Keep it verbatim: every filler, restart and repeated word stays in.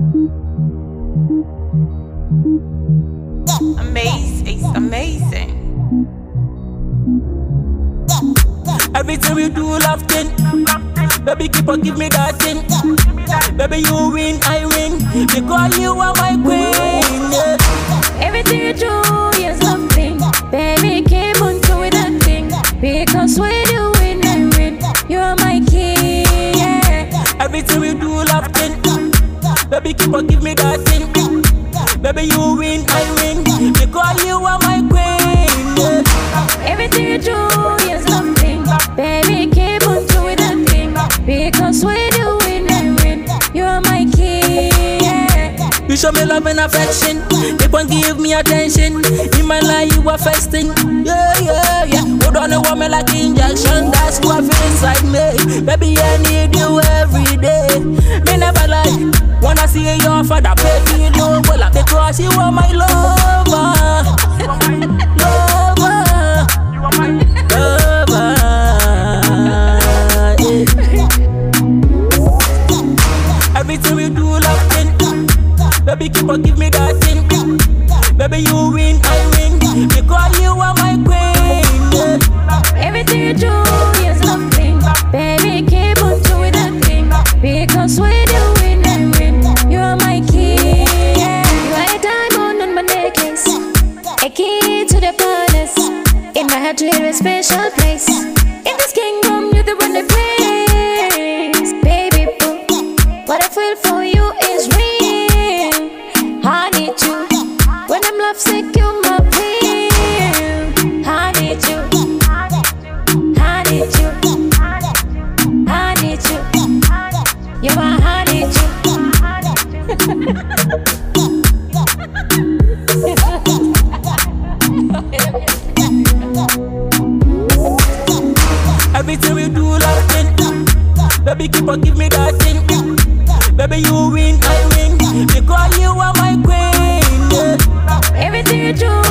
Amazing, it's amazing. Everything we do, laughing. Baby, keep on give me that thing. Baby, you win, I win. Because you are my queen. Yeah. Everything you do is something. Baby, keep on doing that thing. Because when you win, I win. You're my king. Yeah. Everything we do, laughing. Baby, keep on give me that thing. Baby, you win, I win. Because you are my queen. Yeah. Everything you do is something. Baby, keep on doing that thing. Because when you win, I win. You're my king. Yeah. You show me love and affection. Keep on give me attention. In my life, you are first thing. Yeah, yeah, yeah. Hold on, you want me like injection. That's what I feel inside me. Baby, I need you every day. Me never lie. Wanna see your father, baby, you know well. Because you are my lover. Lover. Lover. Yeah. Everything we do, laughing. Baby, keep on give me that thing. Baby, you win, I win. Because you are my queen. Yeah. Everything you do is something. Baby, keep on doing that thing. Because when you win, I win. You're my king. Yeah. You are a diamond on my necklace, a key to the palace. In my heart, you're a special place. In this kingdom, you're the one I praise. Baby boo, what I feel for you is real. I need you. When I'm lovesick, you're my pill. I need you. I need you. I need you. You're my I need you. Everything we do, laughing. Baby, keep on give me that thing. Baby, you win, I win. Because you are my queen. Yeah. Everything you do